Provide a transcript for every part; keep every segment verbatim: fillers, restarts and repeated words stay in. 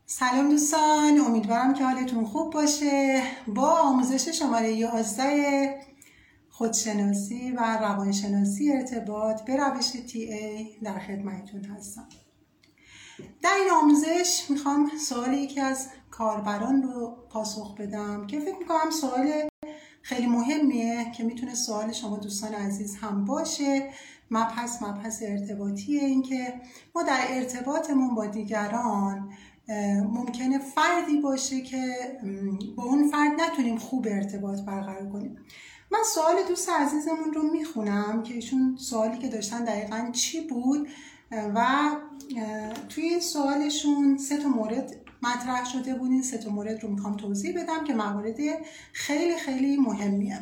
سلام دوستان، امیدوارم که حالتون خوب باشه. با آموزش شماره یازده خودشناسی و روانشناسی ارتباط به روش تی ای در خدمتتون هستم. در این آموزش میخوام سوال یکی از کاربران رو پاسخ بدم که فکر میکنم سوال خیلی مهمیه که میتونه سوال شما دوستان عزیز هم باشه. مبحث مبحث ارتباطیه، این که ما در ارتباطمون با دیگران ممکنه فردی باشه که با اون فرد نتونیم خوب ارتباط برقرار کنیم. من سوال دوست عزیزمون رو میخونم که ایشون سوالی که داشتن دقیقاً چی بود و توی این سوالشون سه تا مورد مطرح شده بود. این سه تا مورد رو میخوام توضیح بدم که موارد خیلی خیلی مهمیه.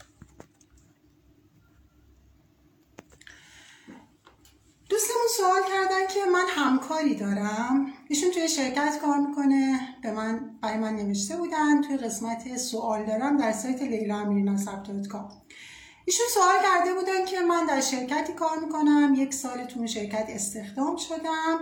دوستمون سوال کردن که من همکاری دارم، ایشون توی شرکت کار میکنه، به من برای من نوشته بودن توی قسمت سوال دارم در سایت لیلا امیرنسب دات کام. ایشون سوال کرده بودن که من در شرکتی کار میکنم، یک سال تو اون شرکت استخدام شدم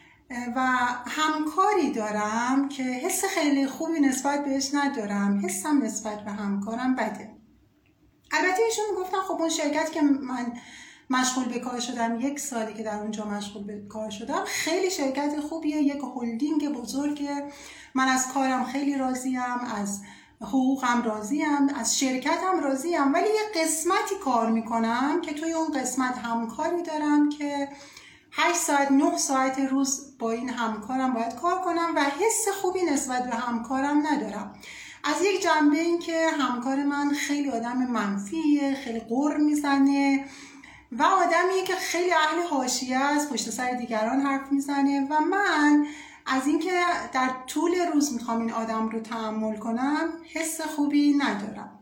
و همکاری دارم که حس خیلی خوبی نسبت بهش ندارم، حسم نسبت به همکارم بده. البته ایشون میگفتن خب اون شرکت که من مشغول به کار شدم، یک سالی که در اونجا مشغول به کار شدم، خیلی شرکت خوبیه، یک هلدینگ بزرگه، من از کارم خیلی راضیم، از حقوقم راضیم، از شرکتم راضیم، ولی یه قسمتی کار میکنم که توی اون قسمت همکاری دارم که هشت ساعت نه ساعت روز با این همکارم باید کار کنم و حس خوبی نسبت به همکارم ندارم. از یک جنبه این که همکار من خیلی آدم منفیه، خیلی غر میزنه و آدمیه که خیلی اهل حاشیه است، پشت سر دیگران حرف میزنه و من از اینکه در طول روز میخوام این آدم رو تحمل کنم حس خوبی ندارم.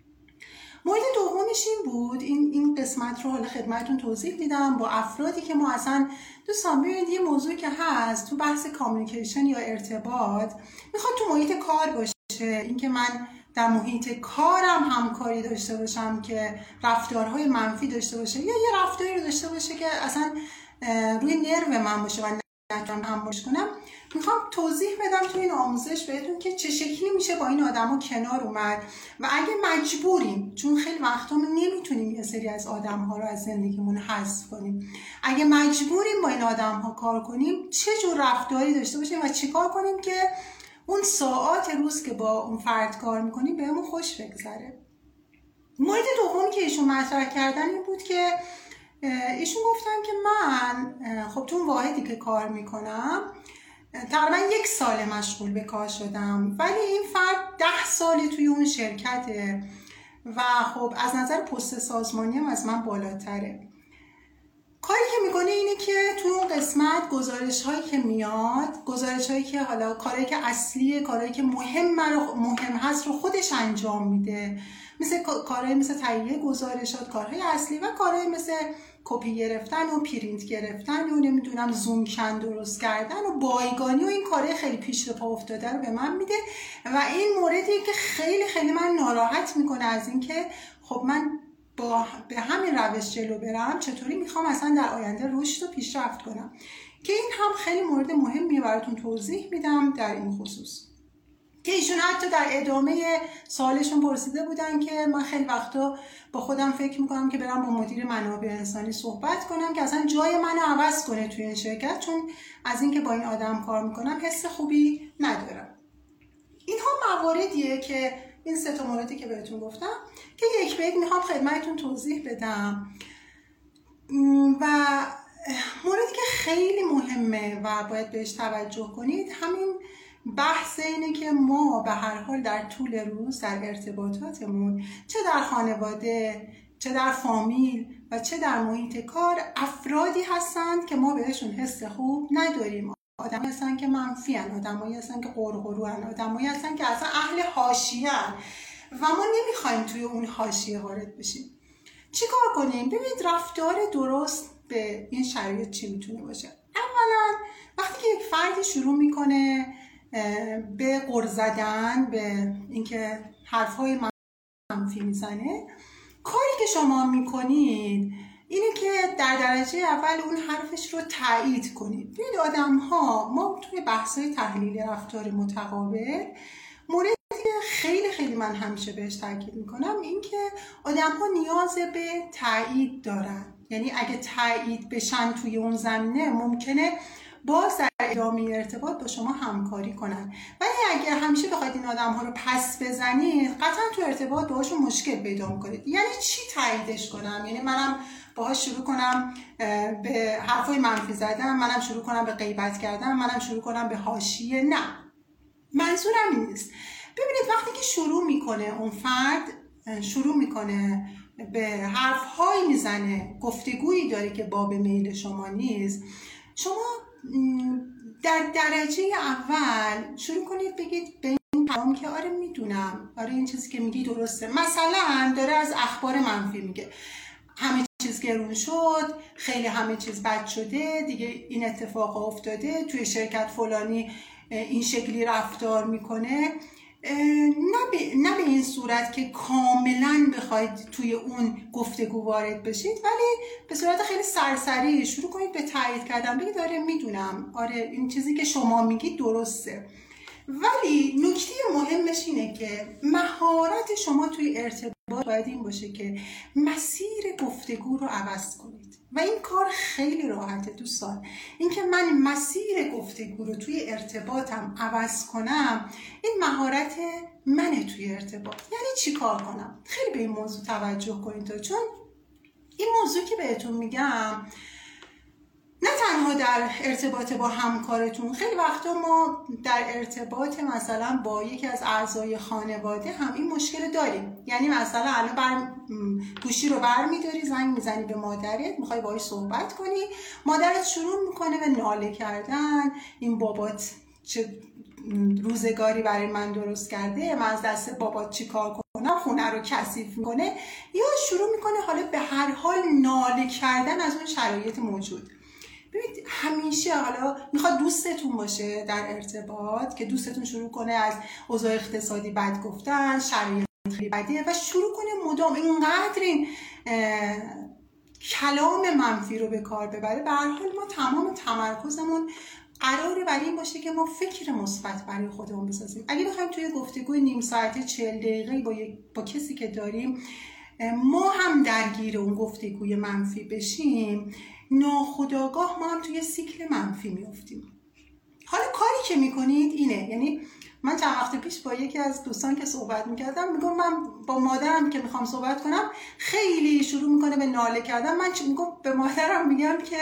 مورد دومش این بود، این این قسمت رو حالا خدمتتون توضیح میدم با افرادی که ما اصلا دوستان ببینید یه موضوعی که هست تو بحث کامیونیکیشن یا ارتباط میخواد تو محیط کار باشه، اینکه من در محیط کارم همکاری داشته باشم که رفتارهای منفی داشته باشه یا یه رفتاری رو داشته باشه که اصلا روی نرو من باشه و نتونم همراهش کنم. میخوام توضیح بدم تو این آموزش بهتون که چه شکلی میشه با این آدما کنار اومد و اگه مجبوریم، چون خیلی وقتا ما نمیتونیم یه سری از آدم‌ها رو از زندگیمون حذف کنیم، اگه مجبوریم با این آدم‌ها کار کنیم چه جور رفتاری داشته باشیم و چیکار کنیم که اون ساعات روز که با اون فرد کار میکنیم بهمون خوش بگذره. مورد دومی که ایشون مطرح کردن این بود که ایشون گفتن که من خب تو اون واحدی که کار میکنم تقریبا یک سال مشغول به کار شدم، ولی این فرد ده سال توی اون شرکته و خب از نظر پست سازمانی هم از من بالاتره. کاری که میکنه اینه که تو اون قسمت گزارش هایی که میاد، گزارش هایی که حالا کارهایی که اصلیه، کارهایی که مهم رو مهم هست رو خودش انجام میده، مثل کارهایی مثل تهیه گزارشات، کارهای اصلی و کارهایی مثل کپی گرفتن و پرینت گرفتن و نمیدونم زوم کن درست کردن و بایگانی و این کارهای خیلی پیش پا افتاده رو به من میده و این موردی که خیلی خیلی من ناراحت میکنه از این که خب من با به همین روش جلو برم چطوری میخوام اصلا در آینده رشد و پیشرفت کنم، که این هم خیلی مورد مهمیه براتون توضیح میدم در این خصوص. که ایشون حتی در ادامه سوالشون پرسیده بودن که من خیلی وقتا با خودم فکر میکنم که برم با مدیر منابع انسانی صحبت کنم که اصلا جای من عوض کنه توی این شرکت، چون از اینکه با این آدم کار میکنم حس خوبی ندارم. اینها مواردیه که این سه تا موردی که بهتون گفتم که یک به یک میخوام خدمتتون توضیح بدم و موردی که خیلی مهمه و باید بهش توجه کنید همین بحث اینه که ما به هر حال در طول روز در ارتباطاتمون، چه در خانواده، چه در فامیل و چه در محیط کار، افرادی هستند که ما بهشون حس خوب نداریم. آدمایی هستن که منفیان، آدمایی هستن که قرقروان، آدمایی هستن که اصلا اهل حاشیه‌ان و ما نمیخوایم توی اون حاشیه وارد بشیم. چی کار کنیم؟ ببینید رفتار درست به این شرایط چی میتونه باشه. اولا وقتی که یک فردی شروع میکنه به غر زدن، به اینکه حرفهای منفی میزنه، کاری که شما میکنید اینه که در درجه اول اون حرفش رو تایید کنید. ببینید آدم ها، ما توی توی بحث‌های تحلیل رفتار متقابل موردی خیلی خیلی من همیشه بهش تاکید میکنم این که آدم‌ها نیاز به تایید دارن. یعنی اگه تایید بشن توی اون زمینه ممکنه باز در ادامه ارتباط با شما همکاری کنن، ولی اگه همیشه بخواید این آدم‌ها رو پس بزنید قطعا تو ارتباط باهاشون مشکل پیدا میکنید. یعنی چی تاییدش کنم؟ یعنی منم باهاش شروع کنم به حرفای منفی زدن، منم شروع کنم به غیبت کردن، منم شروع کنم به حاشیه؟ نه، منظورم این نیست. ببینید وقتی که شروع میکنه اون فرد شروع میکنه به حرفهایی میزنه، گفتگویی داره که باب میل شما نیست، شما در درجه اول شروع کنید بگید به این پیام که آره میدونم، آره این چیزی که میگی درسته. مثلا داره از اخبار منفی میگه، همه چیز گرون شد، خیلی همه چیز بد شده دیگه، این اتفاق افتاده، توی شرکت فلانی این شکلی رفتار میکنه. نه به, نه به این صورت که کاملا بخواید توی اون گفتگو وارد بشید، ولی به صورت خیلی سرسری شروع کنید به تایید کردن، بگید آره میدونم، آره این چیزی که شما میگید درسته. ولی نکته مهمش اینه که مهارت شما توی ارتباط باید این باشه که مسیر گفتگو رو عوض کنید و این کار خیلی راحته دوستان. اینکه من مسیر گفتگو رو توی ارتباطم عوض کنم این مهارت منه توی ارتباط. یعنی چی کار کنم؟ خیلی به این موضوع توجه کنید، چون این موضوع که بهتون میگم نه تنها در ارتباط با همکارتون، خیلی وقتا ما در ارتباط مثلا با یکی از اعضای خانواده هم این مشکل داریم. یعنی مثلا الان بر گوشی رو برمی‌داری، زنگ میزنی به مادرت، میخوای باهاش صحبت کنی، مادرت شروع میکنه به ناله کردن، این بابات چه روزگاری برای من درست کرده، من از دست بابات چی کار کنم، خونه رو کثیف میکنه، یا شروع میکنه حالا به هر حال ناله کردن از اون شرایط موجود. ببینید همیشه حالا میخواد دوستتون باشه در ارتباط که دوستتون شروع کنه از اوضاع اقتصادی بد گفتن، شرایط خیلی بده و شروع کنه مدام اینقدر این کلام منفی رو به کار ببره. به هر حال ما تمام تمرکزمون قراره برای این باشه که ما فکر مثبت برای خودمون بسازیم. اگه بخوایم توی گفتگوی نیم ساعته چهل دقیقه با, با کسی که داریم ما هم درگیر اون گفتگوی منفی بشیم، ناخودآگاه ما هم توی سیکل منفی میافتیم. حالا کاری که میکنید اینه، یعنی من چند وقت پیش با یکی از دوستان که صحبت میکردم میگم من با مادرم که میخوام صحبت کنم خیلی شروع میکنه به ناله کردن، من چی میگم به مادرم میگم که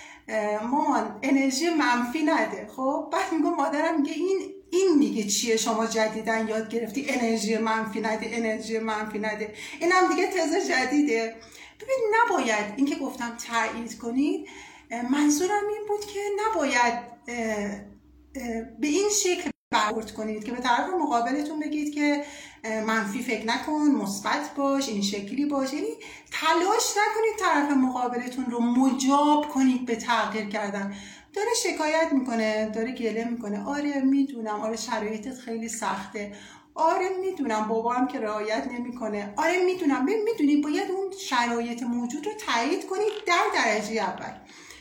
مامان انرژی منفی نده. خب بعد میگم مادرم میگه این این دیگه چیه شما جدیدن یاد گرفتی انرژی منفی نده، انرژی منفی نده، اینم دیگه تز جدیده. ببین نباید این که گفتم تایید کنید، منظورم این بود که نباید اه اه به این شکل برخورد کنید که به طرف مقابلتون بگید که منفی فکر نکن، مثبت باش، این شکلی باش. یعنی تلاش نکنید طرف مقابلتون رو مجاب کنید به تغییر کردن. داره شکایت میکنه، داره گله میکنه، آره میدونم، آره شرایطت خیلی سخته، آره میدونم بابام که رعایت نمیکنه، آره میدونم. میدونی باید اون شرایط موجود رو تایید کنید در درجه اول،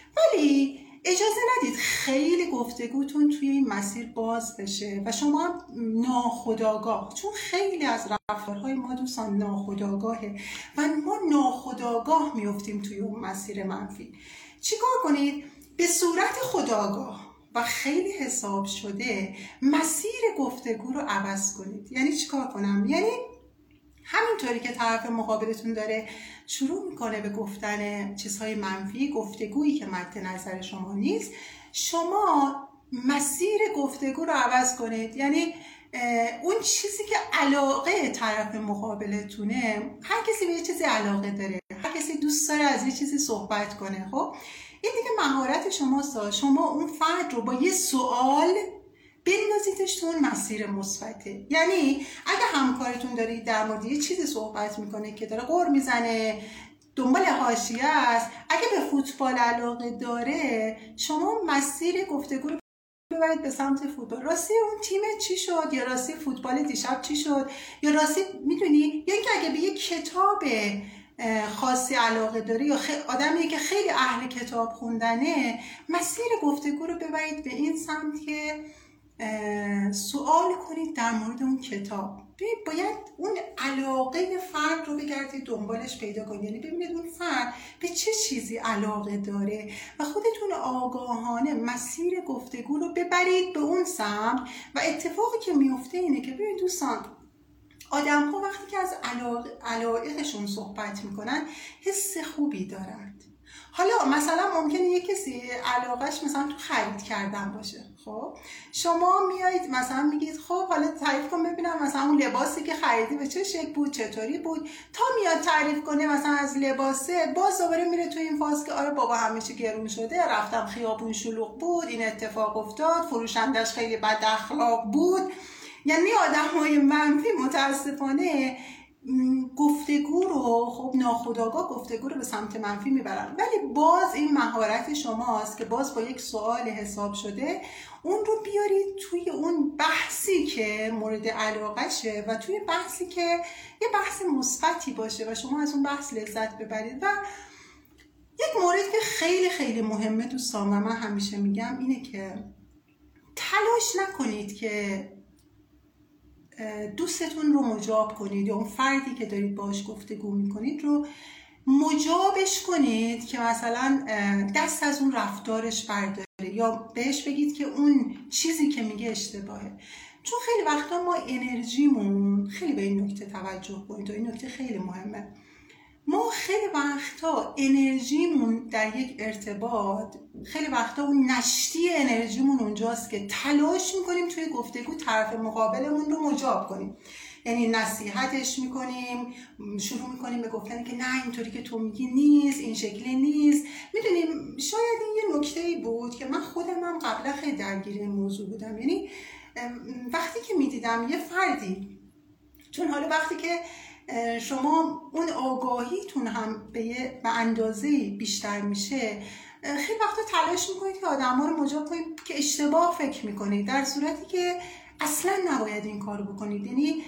ولی اجازه ندید خیلی گفتگوتون توی این مسیر باز بشه و شما ناخودآگاه، چون خیلی از رفتارهای ما دوستان ناخودآگاهه و ما ناخودآگاه میفتیم توی اون مسیر منفی. چیکار کنید؟ به صورت خودآگاه و خیلی حساب شده مسیر گفتگو رو عوض کنید. یعنی چیکار کنم؟ یعنی همینطوری که طرف مقابلتون داره شروع میکنه به گفتن چیزهای منفی، گفتگویی که مد نظر شما نیست، شما مسیر گفتگو رو عوض کنید. یعنی اون چیزی که علاقه طرف مقابلتونه، هر کسی به یه چیزی علاقه داره، هر کسی دوست داره از یه چیزی صحبت کنه. خب این دیگه مهارت شماست، شما اون فرد رو با یه سوال بندازیدش تو اون مسیر مثبته. یعنی اگه همکارتون دارید در مورد یه چیزی صحبت میکنه که داره غر میزنه، دنبال حاشیه است، اگه به فوتبال علاقه داره، شما مسیر گفتگو رو ببرید به سمت فوتبال. راستی اون تیم چی شد؟ یا راستی فوتبال دیشب چی شد؟ یا راستی میدونی، یا اینکه اگه به یه کتاب خاصی علاقه داره یا خی... آدمیه که خیلی اهل کتاب خوندنه، مسیر گفتگو رو ببرید به این سمت که سوال کنید در مورد اون کتاب. باید اون علاقه فرد رو بگردید دنبالش پیدا کنید، یعنی ببینید اون فرد به چه چیزی علاقه داره و خودتون آگاهانه مسیر گفتگو رو ببرید به اون سمت. و اتفاقی که میفته اینه که ببینید دوستان، آدم ها وقتی که از علایقشون صحبت میکنن حس خوبی دارند. حالا مثلا ممکنه یک کسی علاقش مثلا تو خرید کردن باشه، خب شما میایید مثلا میگید خب حالا تعریف کن ببینم مثلا اون لباسی که خریدی به چه شکل بود، چطوری بود، تا میاد تعریف کنه مثلا از لباسه، باز دوباره میره تو این فاز که آره بابا همه چی گرون شده، رفتم خیابون شلوغ بود، این اتفاق افتاد، فروشندش خیلی بد اخلاق بود. یعنی آدم‌های منفی متاسفانه گفتگو رو، خب ناخودآگاه گفتگو رو به سمت منفی میبرن. ولی باز این مهارت شماست که باز با یک سوال حساب شده اون رو بیارید توی اون بحثی که مورد علاقشه و توی بحثی که یه بحث مثبتی باشه و شما از اون بحث لذت ببرید. و یک مورد که خیلی خیلی مهمه دوستان و من همیشه میگم اینه که تلاش نکنید که دوستتون رو مجاب کنید یا اون فردی که دارید باهاش گفتگو میکنید رو مجابش کنید که مثلا دست از اون رفتارش برداره یا بهش بگید که اون چیزی که میگه اشتباهه. چون خیلی وقتا ما انرژیمون، خیلی به این نکته توجه کنید و این نکته خیلی مهمه، ما خیلی وقتا انرژیمون در یک ارتباط، خیلی وقتا اون نشتی انرژیمون اونجاست که تلاش میکنیم توی گفتگو طرف مقابلمون رو مجاب کنیم. یعنی نصیحتش میکنیم، شروع میکنیم به گفتن که نه اینطوری که تو میگی نیست، این شکلی نیست. میدونیم شاید این یه نکته‌ای بود که من خودم هم قبلا خیلی درگیر این موضوع بودم. یعنی وقتی که میدیدم یه فردی، چون حالا وقتی که شما اون آگاهیتون هم به اندازه بیشتر میشه، خیلی وقتا تلاش میکنید که آدم‌ها رو مجاب کنید که اشتباه فکر میکنید، در صورتی که اصلا نباید این کارو بکنید. یعنی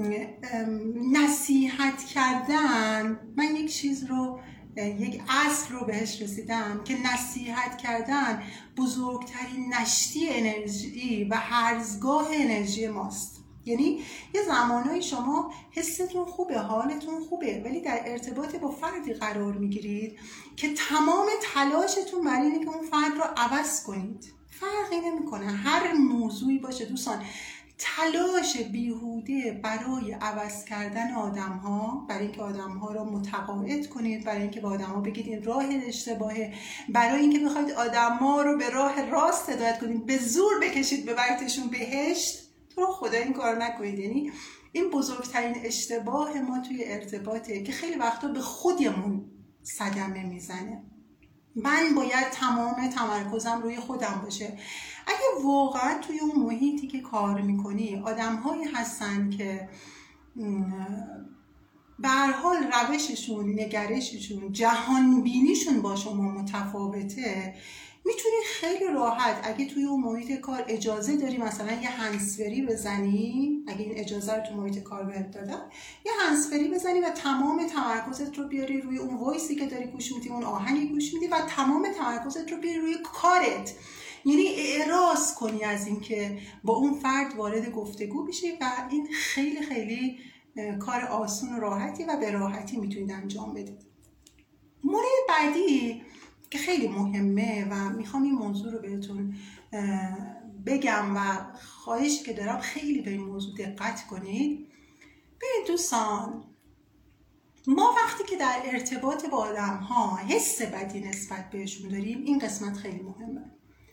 نصیحت کردن، من یک چیز رو، یک اصل رو بهش رسیدم که نصیحت کردن بزرگترین نشتی انرژی و هرزگاه انرژی ماست. یعنی یه زمانایی شما حستون خوبه، حالتون خوبه، ولی در ارتباط با فردی قرار میگیرید که تمام تلاشتون برای اینه که اون فرد رو عوض کنید. فرقی نمیکنه هر موضوعی باشه دوستان، تلاش بیهوده برای عوض کردن آدم ها، برای اینکه آدم ها رو متقاعد کنید، برای اینکه با آدم ها بگید این راه اشتباهه، برای اینکه بخواید آدم ها رو به راه راست هدایت کنید، به زور بکشید ببریدشون بهشت، تو رو خدا این کار نکنید. یعنی این بزرگترین اشتباه ما توی ارتباطه که خیلی وقتا به خودمون صدمه میزنه. من باید تمام تمرکزم روی خودم باشه. اگه واقعا توی اون محیطی که کار میکنی آدم‌هایی هستن که به هر حال روششون، نگرششون، جهانبینیشون با شما متفاوته، میتونی خیلی راحت اگه توی اون محیط کار اجازه داری مثلا یه هندزفری بزنی، اگه این اجازه رو تو محیط کار بهت دادن، یه هندزفری بزنی و تمام تمرکزت رو بیاری روی اون وایسی که داری گوش میدی، اون آهنگی گوش میدی و تمام تمرکزت رو بیاری روی کارت. یعنی اعراض کنی از این که با اون فرد وارد گفتگو بشی و این خیلی خیلی کار آسون و راحتی و به راحتی میتونید انجام بدید. مورد بعدی که خیلی مهمه و میخوام این موضوع رو بهتون بگم و خواهشی که دارم خیلی به این موضوع دقت کنید. ببینید دوستان، ما وقتی که در ارتباط با آدم ها حس بدی نسبت بهشون داریم، این قسمت خیلی مهمه.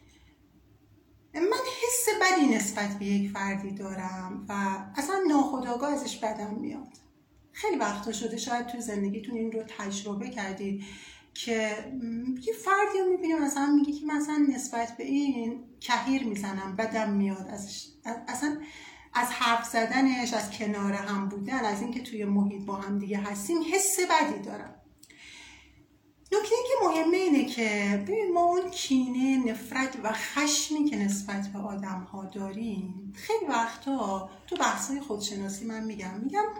من حس بدی نسبت به یک فردی دارم و اصلا ناخودآگاه ازش بدم میاد. خیلی وقتا شده شاید توی زندگیتون این رو تجربه کردید که یه فردی رو میبینیم مثلا میگه که مثلا نسبت به این کهیر میزنم، بدم میاد ازش، اصلا از حرف زدنش، از کنار هم بودن، از اینکه توی محیط با هم دیگه هستیم حس بدی دارم. نکته که مهمه اینه که ببین ما اون کینه، نفرت و خشمی که نسبت به آدم ها داریم، خیلی وقتا تو بحثای خودشناسی من میگم میگم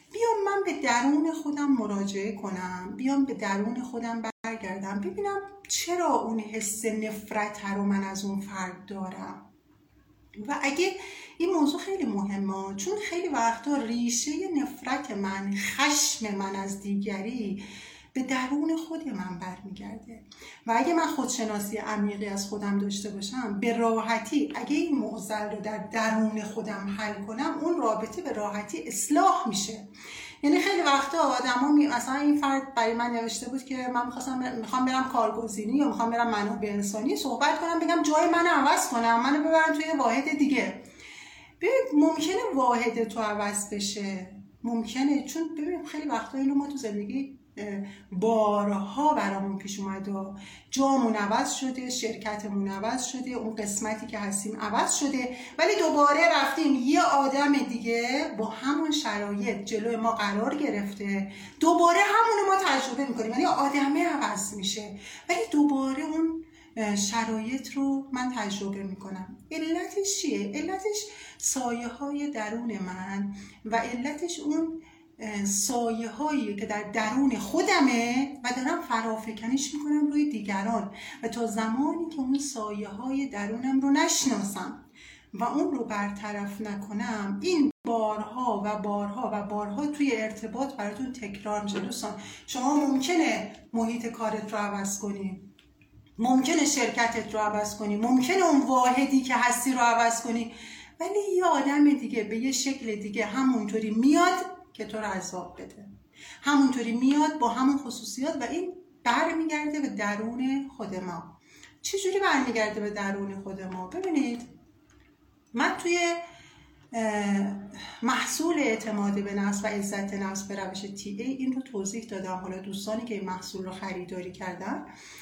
بیام من به درون خودم مراجعه کنم، بیام به درون خودم برگردم، ببینم چرا اون حس نفرت رو من از اون فرد دارم. و اگه این موضوع خیلی مهمه، چون خیلی وقتا ریشه نفرت من، خشم من از دیگری به درون خود من برمیگرده. و اگه من خودشناسی عمیقی از خودم داشته باشم، به راحتی اگه این معضل رو در درون خودم حل کنم، اون رابطه به راحتی اصلاح میشه. یعنی خیلی وقتا آدما می مثلا این فرد برای من نوشته بود که من می‌خواستم میخوام برم کارگزینی یا میخوام برم منابع انسانی صحبت کنم، بگم جای منو عوض کنم، منو ببرن توی واحد دیگه. ببین ممکنه واحد تو عوض بشه، ممکنه، چون ببین خیلی وقتا اینو ما تو زندگی بارها برامون پیش اومده، جامون عوض شده، شرکتمون عوض شده، اون قسمتی که هستیم عوض شده، ولی دوباره رفتیم یه آدم دیگه با همون شرایط جلوی ما قرار گرفته، دوباره همونو ما تجربه میکنیم. یعنی آدمه عوض میشه ولی دوباره اون شرایط رو من تجربه میکنم. علتش چیه؟ علتش سایه های درون من و علتش اون سایه هایی که در درون خودمه و دارم فرافکنیش میکنم روی دیگران. و تا زمانی که اون سایه های درونم رو نشناسم و اون رو برطرف نکنم، این بارها و بارها و بارها توی ارتباط براتون تکرار میشه. دوستان شما ممکنه محیط کارت رو عوض کنی، ممکنه شرکتت رو عوض کنی، ممکنه اون واحدی که هستی رو عوض کنی، ولی یه آدم دیگه به یه شکل دیگه همونطوری میاد که تو رو عذاب بده، همونطوری میاد با همون خصوصیات و این برمیگرده به درون خود ما. چجوری برمیگرده به درون خود ما؟ ببینید من توی محصول اعتماد به نفس و عزت نفس به روش تی ای این رو توضیح دادم. حالا دوستانی که این محصول رو خریداری کردن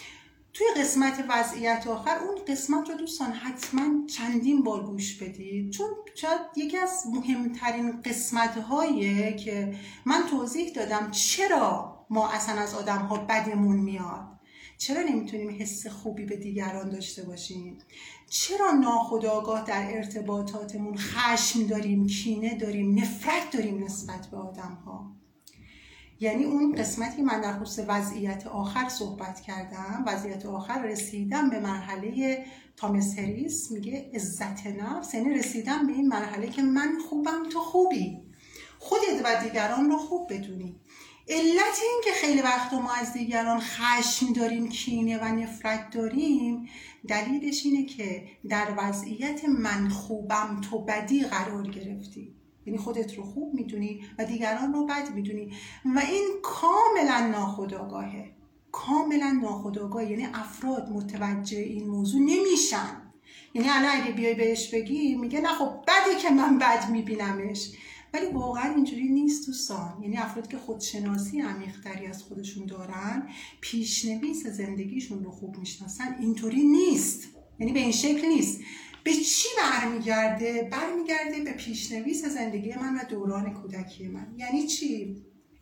توی قسمت وضعیت آخر، اون قسمت رو دوستان حتما چندین بار گوش بدید، چون شاید یکی از مهمترین قسمت‌هاییه که من توضیح دادم چرا ما اصلا از آدم‌ها بدمون میاد، چرا نمیتونیم حس خوبی به دیگران داشته باشیم، چرا ناخودآگاه در ارتباطاتمون خشم داریم، کینه داریم، نفرت داریم نسبت به آدم‌ها. یعنی اون قسمتی من در خصوص وضعیت آخر صحبت کردم، وضعیت آخر رسیدم به مرحله تامس هریس میگه عزت نفس، یعنی رسیدم به این مرحله که من خوبم تو خوبی، خودت و دیگران رو خوب بدونی. علت این که خیلی وقت ما از دیگران خشم داریم، کینه و نفرت داریم، دلیلش اینه که در وضعیت من خوبم تو بدی قرار گرفتی. یعنی خودت رو خوب میدونی و دیگران رو بد میدونی و این کاملا ناخودآگاهه، کاملا ناخودآگاه. یعنی افراد متوجه این موضوع نمیشن. یعنی الان اگه بیای بهش بگی میگه نه خب بده که من بد میبینمش، ولی واقعا اینجوری نیست دوستان. یعنی افراد که خودشناسی عمیق‌تری از خودشون دارن، پیشنویس زندگیشون رو خوب میشناسن، اینطوری نیست. یعنی به این شکل نیست. به چی برمیگرده؟ برمیگرده به پیشنویس زندگی من و دوران کودکی من. یعنی چی؟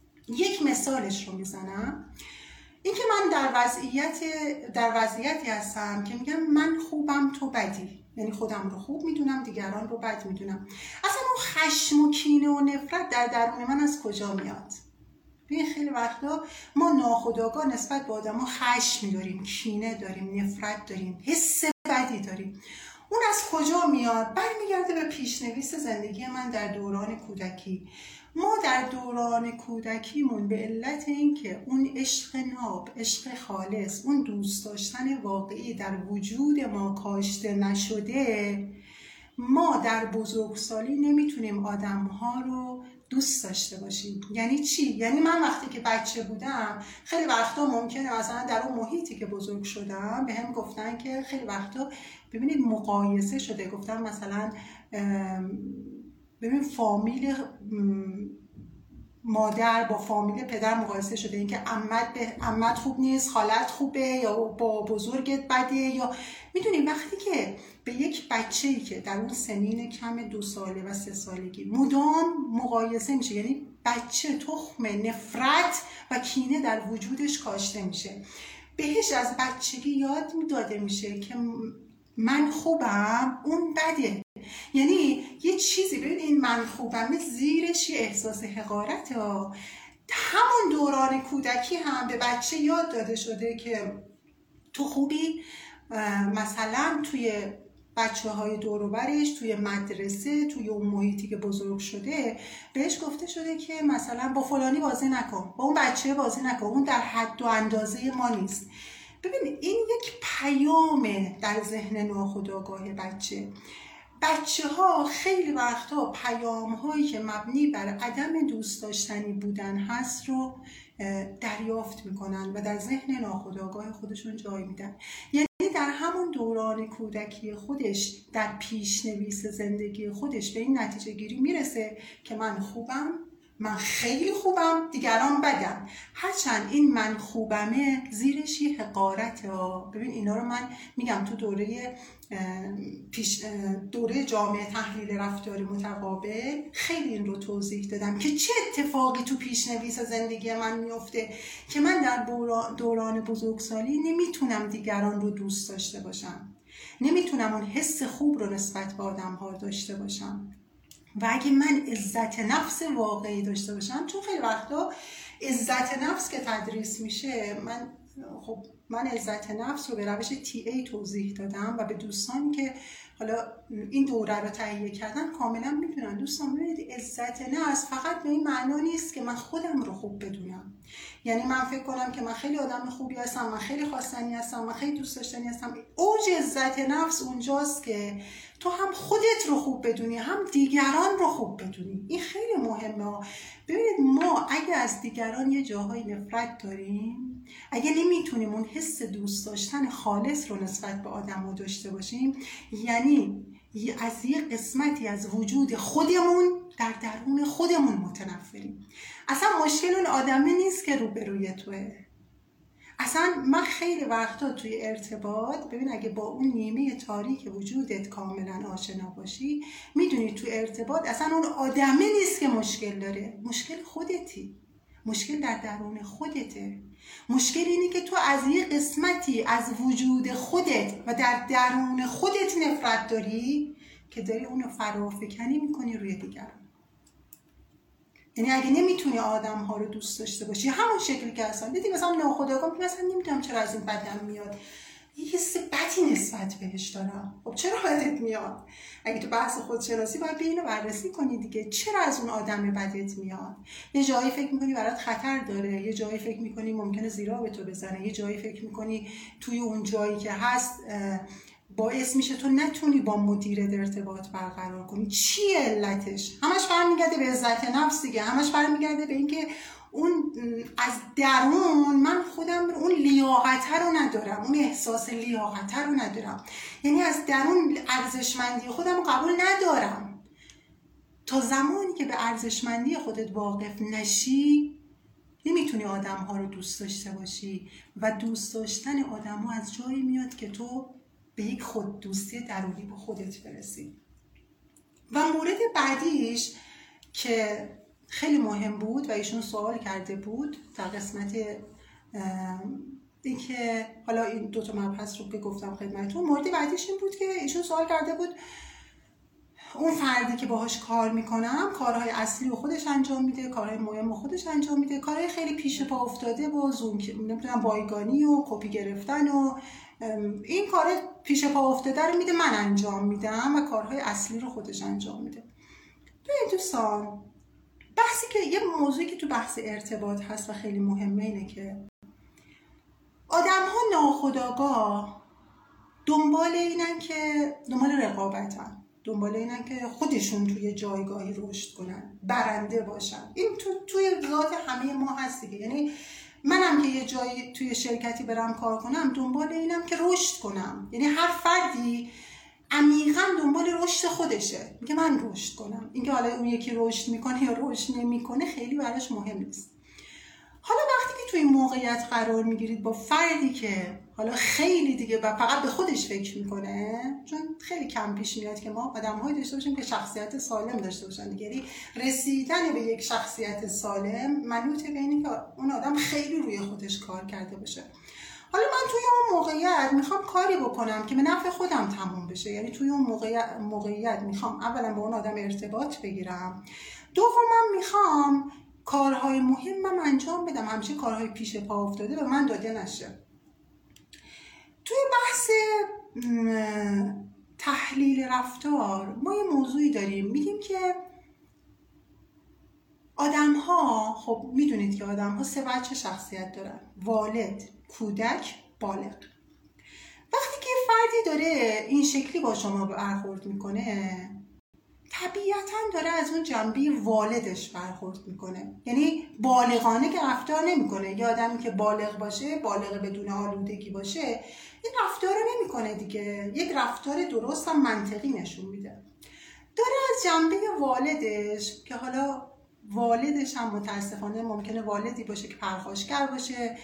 یک مثالش رو میزنم. این که من در وضعیت در وضعیتی هستم که میگم من خوبم تو بدی، یعنی خودم رو خوب میدونم، دیگران رو بد میدونم. اصلا اون خشم و کینه و نفرت در درون من از کجا میاد؟ ببین خیلی وقتا ما ناخودآگاه نسبت به آدما خشم داریم، کینه داریم، نفرت داریم، حس بدی داریم. اون از کجا میاد؟ برمیگرده به پیشنویس زندگی من در دوران کودکی. ما در دوران کودکیمون به علت اینکه اون عشق ناب، عشق خالص، اون دوست داشتن واقعی در وجود ما کاشته نشده، ما در بزرگسالی نمیتونیم آدم‌ها رو دوست داشته باشیم. یعنی چی؟ یعنی من وقتی که بچه بودم خیلی وقتا ممکنه مثلا در اون محیطی که بزرگ شدم به هم گفتن که خیلی وقتا ببینید مقایسه شده، گفتن مثلا ببین فامیل مادر با فامیل پدر مقایسه شده، اینکه عمت به عمت خوب نیست، خالت خوبه یا با بزرگت بده. یا میدونی وقتی که به یک بچه‌ای که در اون سنین کم دو ساله و سه سالگی مدام مقایسه میشه، یعنی بچه تخم نفرت و کینه در وجودش کاشته میشه، بهش از بچگی یاد داده میشه که من خوبم اون بده. یعنی یه چیزی، ببین این من خوبم زیرش یه احساس حقارت ها. همون دوران کودکی هم به بچه یاد داده شده که تو خوبی، مثلا توی بچه های دوروبرش، توی مدرسه، توی اون محیطی که بزرگ شده بهش گفته شده که مثلا با فلانی بازی نکن، با اون بچه بازی نکن، اون در حد و اندازه ما نیست. ببین این یک پیامه در ذهن ناخودآگاه بچه. بچه ها خیلی وقتا پیام هایی که مبنی بر عدم دوست داشتنی بودن هست رو دریافت میکنن و در ذهن ناخودآگاه خودشون جای میدن. یعنی در همون دوران کودکی خودش، در پیشنویس زندگی خودش به این نتیجه گیری میرسه که من خوبم، من خیلی خوبم، دیگران بدن. هرچند این من خوبمه زیرش یه حقارته ها. ببین اینا رو من میگم تو دوره پیش دوره جامعه تحلیل رفتار متقابل خیلی این رو توضیح دادم که چه اتفاقی تو پیشنویس زندگی من میفته که من در دوران بزرگسالی نمیتونم دیگران رو دوست داشته باشم، نمیتونم اون حس خوب رو نسبت به آدم ها داشته باشم. و اگه من عزت نفس واقعی داشته باشم، چون خیلی وقتا عزت نفس که تدریس میشه، من خب من عزت نفس رو به روش تی ای توضیح دادم و به دوستانی که حالا این دوره رو تهیه کردن کاملا میدونن. دوستان ببینید عزت نفس فقط به این معنا نیست که من خودم رو خوب بدونم، یعنی من فکر کنم که من خیلی آدم خوبی هستم، من خیلی خواستنی هستم، من خیلی دوست داشتنی هستم. اوج عزت نفس اونجاست که تو هم خودت رو خوب بدونی، هم دیگران رو خوب بدونی. این خیلی مهمه. ببینید ما اگه از دیگران یه جاهای نفرت داریم، اگه نمیتونیم اون حس دوست داشتن خالص رو نسبت به آدم ها داشته باشیم، یعنی از یه قسمتی از وجود خودمون در درون خودمون متنفریم. اصلا مشکل اون آدمه نیست که روبروی توه. اصلا من خیلی وقتا توی ارتباط، ببین اگه با اون نیمه تاریک وجودت کاملا آشنا باشی، میدونی توی ارتباط اصلا اون آدمه نیست که مشکل داره، مشکل خودتی، مشکل در درون خودته. مشکل اینه که تو از یه قسمتی از وجود خودت و در درون خودت نفرت داری که داری اونو فرافکنی میکنی روی دیگران. یعنی اگه نمیتونی آدم ها رو دوست داشته باشی همون شکلی که اصلا دیدی مثلا ناخودآگاه مثلا نمیدونم چرا از این بدم میاد، یه حس بدی نسبت بهش دارم. خب چرا بدت میاد؟ اگه تو بحث خودشناسی باید به اینو بررسی کنی دیگه، چرا از اون آدم بدت میاد؟ یه جایی فکر میکنی برات خطر داره، یه جایی فکر میکنی ممکنه زیرا به تو بزنه، یه جایی فکر میکنی توی اون جایی که هست باعث میشه تو نتونی با مدیرت ارتباط برقرار کنی. چی علتش؟ همش برمیگرده به عزت نفس دیگه، همش برمیگرده به اینکه اون از درون من خودم اون لیاقت رو ندارم، اون احساس لیاقت رو ندارم، یعنی از درون ارزشمندی خودم قبول ندارم. تا زمانی که به ارزشمندی خودت واقف نشی نمیتونی آدم ها رو دوست داشته باشی و دوست داشتن آدم ها از جایی میاد که تو به یک خود دوستی درونی با خودت برسی. و مورد بعدیش که خیلی مهم بود و ایشون سوال کرده بود در قسمت این که حالا این دوتا مبحث رو که گفتم خدمتتون، مورد بعدیش این بود که ایشون سوال کرده بود اون فردی که باهاش کار میکنم کارهای اصلی رو خودش انجام میده، کارهای مهم رو خودش انجام میده، کارهای خیلی پیش پا افتاده و زوم نمیدونم بایگانی و کپی گرفتن و این کار پیش پا افتاده رو میده من انجام میدم و کارهای اصلی رو خودش انجام میده. ببین دوستان، بحثی که یه موضوعی که تو بحث ارتباط هست و خیلی مهمه اینه که آدم ها ناخودآگاه دنبال اینن که دنبال رقابتن، دنبال اینن که خودشون توی جایگاهی رشد کنن، برنده باشن. این تو توی ذات همه ما هست دیگه. یعنی منم که یه جایی توی شرکتی برم کار کنم دنبال اینم که رشد کنم. یعنی هر فردی عمیقاً دنبال رشد خودشه، میگه من رشد کنم. اینکه حالا اون یکی رشد میکنه یا رشد نمیکنه خیلی براش مهم نیست. حالا وقتی که توی این موقعیت قرار میگیرید با فردی که حالا خیلی دیگه و فقط به خودش فکر میکنه، چون خیلی کم پیش میاد که ما آدم‌هایی داشته باشیم که شخصیت سالم داشته باشن دیگه. یعنی رسیدن به یک شخصیت سالم منوط به اینه که اون آدم خیلی روی خودش کار کرده باشه. حالا من توی اون موقعیت میخوام کاری بکنم که به نفع خودم تموم بشه، یعنی توی اون موقعیت, موقعیت میخوام اولا با اون آدم ارتباط بگیرم، دومم میخوام کارهای مهمم انجام بدم، همیشه کارهای پیش پا افتاده به من داده نشه. توی بحث تحلیل رفتار ما یه موضوعی داریم، میگیم که آدم ها، خب میدونید که آدم ها سه وجه شخصیت دارن: والد، کودک، بالغ. وقتی که فردی داره این شکلی با شما برخورد میکنه، طبیعتاً داره از اون جنبه والدش برخورد میکنه، یعنی بالغانه که رفتار نمیکنه. یه آدمی که بالغ باشه، بالغ بدون آلودگی باشه، این رفتار رو نمیکنه دیگه، یک رفتار درست و منطقی نشون میده. داره از جنبه والدش، که حالا والدش هم متاسفانه ممکنه والدی باشه که پرخاشگر باشه،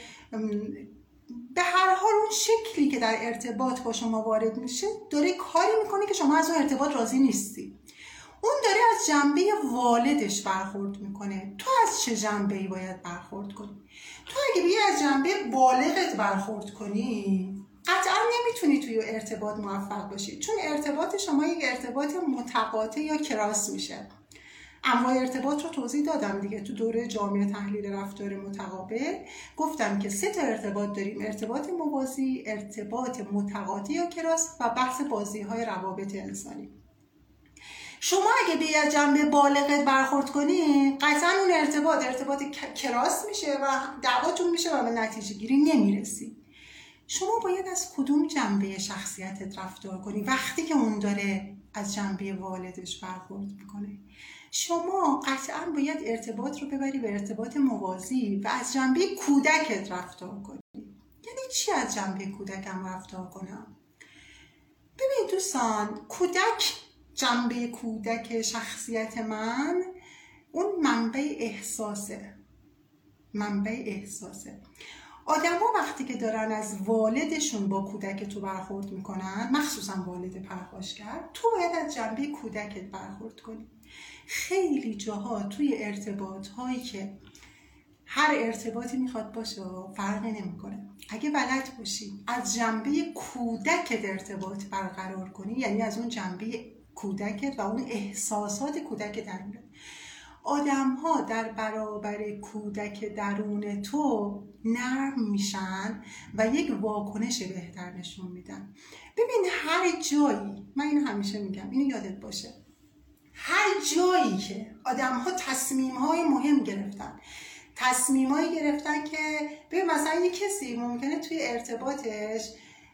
به هر حال اون شکلی که در ارتباط با شما وارد میشه داره کاری میکنه که شما از اون ارتباط راضی نیستی. اون داره از جنبه والدش برخورد میکنه. تو از چه جنبه‌ای باید برخورد کنی؟ تو اگه بیای از جنبه بالغت برخورد کنی، قطعا نمیتونی توی ارتباط موفق باشی، چون ارتباط شما یک ارتباط متقاطع یا کراس میشه. انواع ارتباط رو توضیح دادم دیگه تو دوره جامعه تحلیل رفتار متقابل. گفتم که سه تا ارتباط داریم: ارتباط موازی، ارتباط متقاطع یا کراس و بحث بازی‌های روابط انسانی. شما اگه بیای از جنبه بالغت برخورد کنی، قطعا اون ارتباط ارتباط کراس میشه و دعواتون میشه و به نتیجه گیری نمیرسی. شما باید از کدوم جنبه شخصیتت رفتار کنی وقتی که اون داره از جنبه والدش برخورد میکنه؟ شما قطعا باید ارتباط رو ببری به ارتباط موازی و از جنبه کودکت رفتار کنی. یعنی چی از جنبه کودکم رفتار کنم؟ ببین دوستان، کودک، جنبه کودک شخصیت من اون منبع احساسه، منبع احساسه. آدم ها وقتی که دارن از والدشون با کودک تو برخورد میکنن، مخصوصا والد پرخاشگر، تو باید از جنبه کودکت برخورد کنی. خیلی جاها توی ارتباط هایی که هر ارتباطی میخواد باشه فرقی نمیکنه، اگه بلد باشی از جنبه کودکت ارتباط برقرار کنی، یعنی از اون جنبه کودکت و اون احساسات کودک درونه. آدم ها در برابر کودک درون تو نرم میشن و یک واکنش بهتر نشون میدن. ببین هر جایی، من اینو همیشه میگم، اینو یادت باشه، هر جایی که آدم ها تصمیم های مهم گرفتن، تصمیم هایی گرفتن که ببین مثلا یک کسی ممکنه توی ارتباطش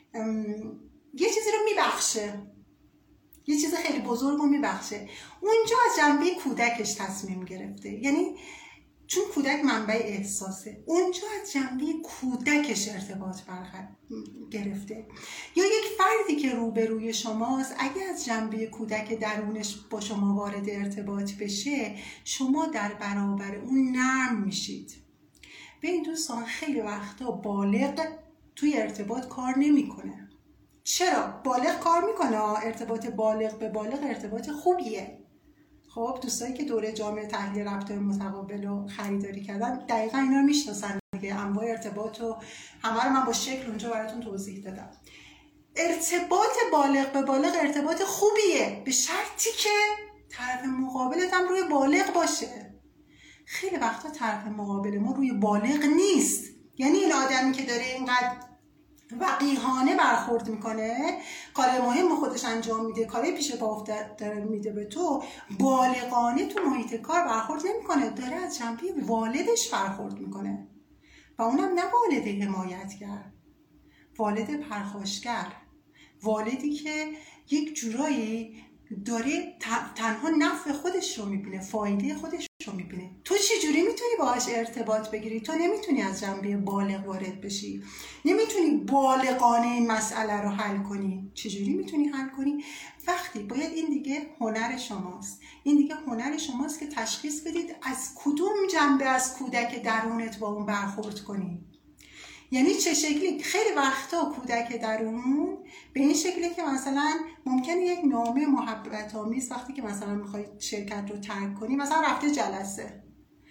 یه چیزی رو میبخشه، یه چیز خیلی بزرگ رو میبخشه، اونجا از جنبه کودکش تصمیم گرفته، یعنی چون کودک منبع احساسه، اونجا از جنبه کودکش ارتباط برقرار گرفته. یا یک فردی که روبروی شماست، اگه از جنبه کودک درونش با شما وارد ارتباط بشه، شما در برابر اون نرم میشید. به این دوستان خیلی وقتا بالغ توی ارتباط کار نمیکنه. چرا؟ بالغ کار میکنه، ارتباط بالغ به بالغ ارتباط خوبیه. خب دوستایی که دوره جامعه تحلیل رفتار متقابل رو خریداری کردن دقیقا اینا رو میشناسن دیگه، انواع ارتباط رو همه رو من با شکل اونجا براتون توضیح دادم. ارتباط بالغ به بالغ ارتباط خوبیه، به شرطی که طرف مقابلت هم روی بالغ باشه. خیلی وقتا طرف مقابل ما روی بالغ نیست، یعنی این آدمی که داره اینقدر وقیحانه برخورد میکنه، کار مهم خودش انجام میده، کاری پیش پا افتاده میده به تو، بالغانه تو محیط کار برخورد نمیکنه، داره از جنبه والدش برخورد میکنه و اونم نه والد حمایتگر، والد پرخاشگر، والدی که یک جورایی داره تنها نفع خودش رو میبینه، فایده خودش رو میبینه. تو چجوری میتونی باهاش ارتباط بگیری؟ تو نمیتونی از جنبه بالغ وارد بشی، نمیتونی بالغانه این مسئله رو حل کنی. چجوری میتونی حل کنی؟ وقتی باید، این دیگه هنر شماست، این دیگه هنر شماست که تشخیص بدید از کدوم جنبه از کودک درونت با اون برخورد کنی. یعنی چه شکلی؟ خیلی وقتا کودک درون به این شکلی که مثلا ممکنه یک نامه محبت آمیز وقتی که مثلا میخوای شرکت رو ترک کنی، مثلا رفته جلسه،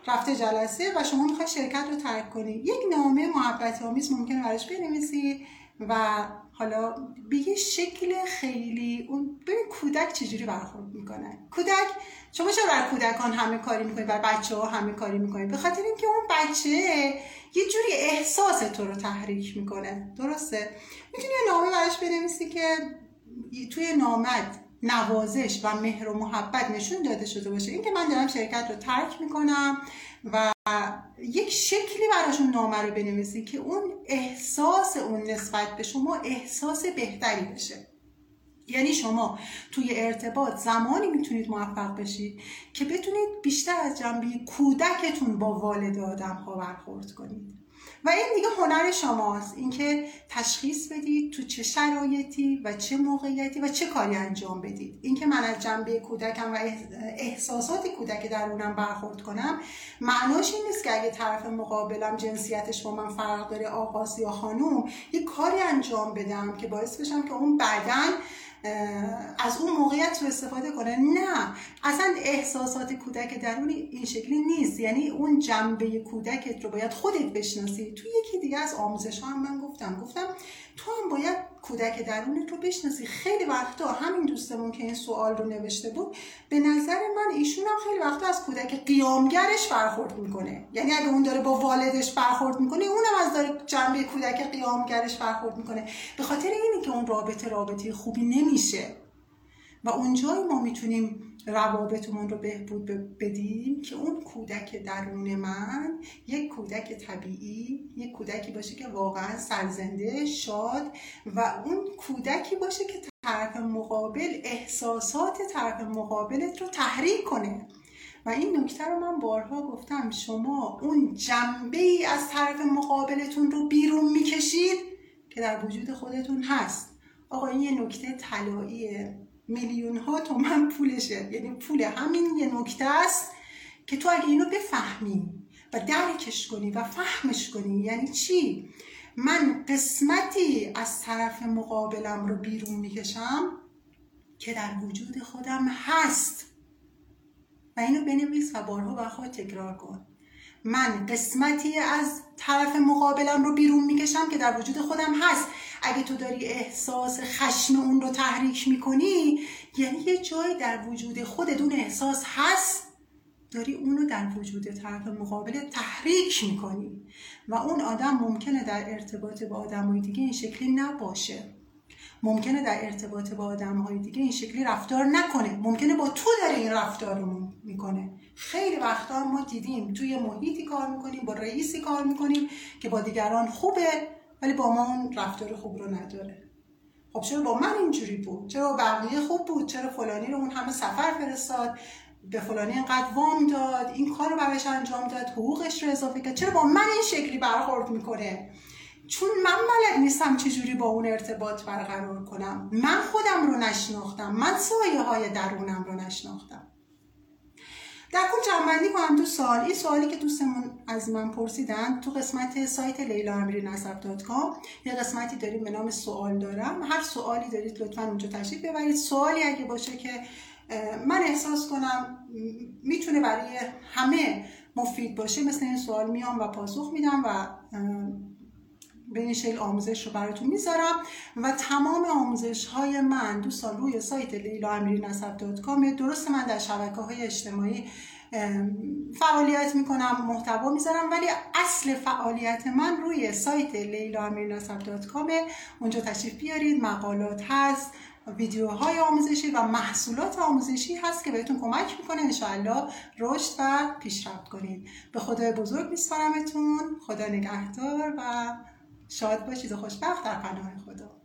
رفته جلسه و شما میخوای شرکت رو ترک کنی، یک نامه محبت آمیز ممکنه براش بنویسی و حالا به یه شکل خیلی اون ببین کودک چجوری برخورد میکنه. کودک شما چرا بر کودکان همه کاری میکنید، بر بچه ها همه کاری میکنید؟ به خاطر اینکه اون بچه یه جوری احساس تو رو تحریک میکنه. درسته؟ میتونی یه نامه براش بنویسی که توی نامت نوازش و مهر و محبت نشون داده شده باشه، اینکه من دارم شرکت رو ترک میکنم و یک شکلی براشون نامه رو بنویسی که اون احساس اون نسبت به شما احساس بهتری بشه. یعنی شما توی ارتباط زمانی میتونید موفق بشید که بتونید بیشتر از جنبه کودکتون با والد آدم ها برخورد کنید و این دیگه هنر شماست، اینکه تشخیص بدید تو چه شرایطی و چه موقعیتی و چه کاری انجام بدید. اینکه من از جنبه کودکم و احساسات کودک درونم برخورد کنم معناش این نیست که اگه طرف مقابلم جنسیتش با من فرق داره، آقاست یا خانوم، یه کاری انجام بدم که باعث بشم که اون بعداً از اون موقعیت رو استفاده کنه. نه، اصلا احساسات کودک درونی این شکلی نیست. یعنی اون جنبه کودکت رو باید خودت بشناسی. تو یکی دیگه از آموزش ها هم من گفتم گفتم تو هم باید کودک درونت رو بشناسی. خیلی وقتا همین دوستمون که این سوال رو نوشته بود، به نظر من ایشون هم خیلی وقتا از کودک قیامگرش برخورد میکنه. یعنی اگه اون داره با والدش برخورد میکنه، اونم از داره جنبه کودک قیامگرش برخورد میکنه. به خاطر اینه که اون رابطه رابطه خوبی نمیشه و اونجایی ما میتونیم روابطمون رو بهبود بدیم که اون کودک درون من یک کودک طبیعی، یک کودکی باشه که واقعا سرزنده، شاد و اون کودکی باشه که طرف مقابل احساسات طرف مقابلت رو تحریک کنه. و این نکته رو من بارها گفتم، شما اون جنبه ای از طرف مقابلتون رو بیرون میکشید که در وجود خودتون هست. آقا این یه نکته طلاییه، میلیون ها تومن پولشه. یعنی پول همین یه نکته است که تو اگه اینو بفهمی و درکش کنی و فهمش کنی، یعنی چی؟ من قسمتی از طرف مقابلم رو بیرون میکشم که در وجود خودم هست و اینو بنویس و بارها بارها تکرار کن. من قسمتی از طرف مقابلم رو بیرون میکشم که در وجود خودم هست. اگه تو داری احساس خشم اون رو تحریک میکنی، یعنی یه جایی در وجود خودت اون احساس هست، داری اون رو در وجود طرف مقابل تحریک میکنی و اون آدم ممکنه در ارتباط با آدمای دیگه این شکلی نباشه، ممکنه در ارتباط با آدم‌های دیگه این شکلی رفتار نکنه، ممکنه با تو داره این رفتار رو میکنه. خیلی وقتا ما دیدیم توی محیطی کار میکنیم، با رئیسی کار میکنیم که با دیگران خوبه ولی با ما اون رفتار خوب رو نداره. خب چرا با من اینجوری بود؟ چرا بقیه خوب بود؟ چرا فلانی رو اون همه سفر فرستاد، به فلانی اینقدر وام داد، این کار رو براش انجام داد، حقوقش رو اضافه کرد، چرا با من این شکلی برخورد میکنه؟ چون من بلد نیستم چجوری با اون ارتباط برقرار کنم. من خودم رو نشناختم، من سایه های درونم رو نشناختم. در کل جمع‌بندی کنم تو سوال، این سوالی که دوستمون از من پرسیدن تو قسمت سایت لیلا امیری نسب دات کام یه قسمتی داریم به نام سوال دارم. هر سوالی دارید لطفاً اونجا تشریف ببرید. سوالی اگه باشه که من احساس کنم میتونه برای همه مفید باشه، مثل این سوال میام و پاسخ میدم و به این شکل آموزش رو براتون میذارم. و تمام آموزش های من دوستان روی سایت لیلا امیری نسب دات کام. درسته من در شبکه های اجتماعی فعالیت میکنم، محتوا میذارم، ولی اصل فعالیت من روی سایت لیلا امیری نسب دات کام. اونجا تشریف بیارید، مقالات هست، ویدیوهای آموزشی و محصولات آموزشی هست که بهتون کمک میکنه انشاءالله رشد و پیشرفت کنید. به خدای بزرگ میسپارمتون. خدا نگهدار و شاد باشید و خوشبخت در پناه خدا.